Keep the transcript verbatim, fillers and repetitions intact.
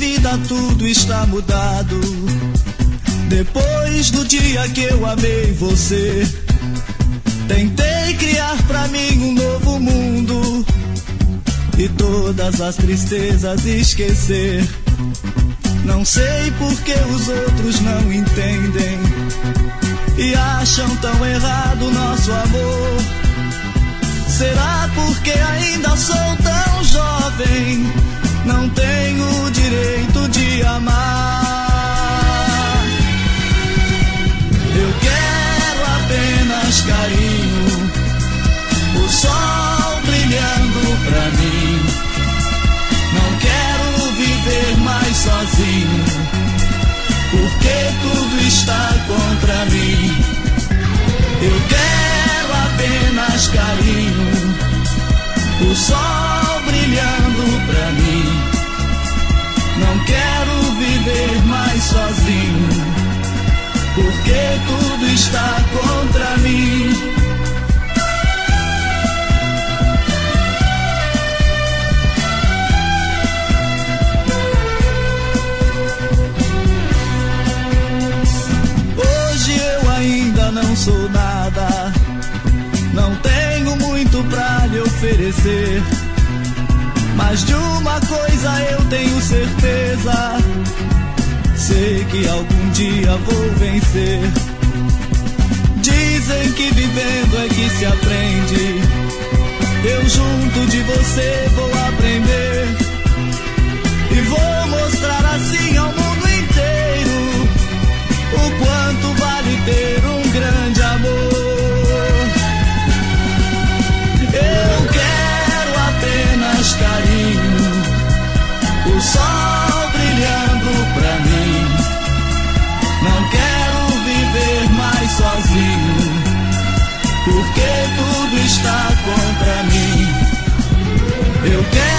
vida tudo está mudado. Depois do dia que eu amei você, tentei criar pra mim um novo mundo e todas as tristezas esquecer. Não sei por que os outros não entendem e acham tão errado nosso amor. Será porque ainda sou tão jovem, não tenho o direito de amar? Eu quero apenas carinho, o sol brilhando pra mim. Não quero viver mais sozinho, porque tudo está contra mim. Eu quero apenas carinho, o sol brilhando pra mim. Não quero viver mais sozinho, porque tudo está contra mim. Não sou nada, não tenho muito pra lhe oferecer, mas de uma coisa eu tenho certeza, sei que algum dia vou vencer. Dizem que vivendo é que se aprende, eu junto de você vou aprender e vou mostrar assim ao mundo inteiro o quanto vale ter um grande amor. Eu quero apenas carinho, o sol brilhando pra mim. Não quero viver mais sozinho, porque tudo está contra mim. Eu quero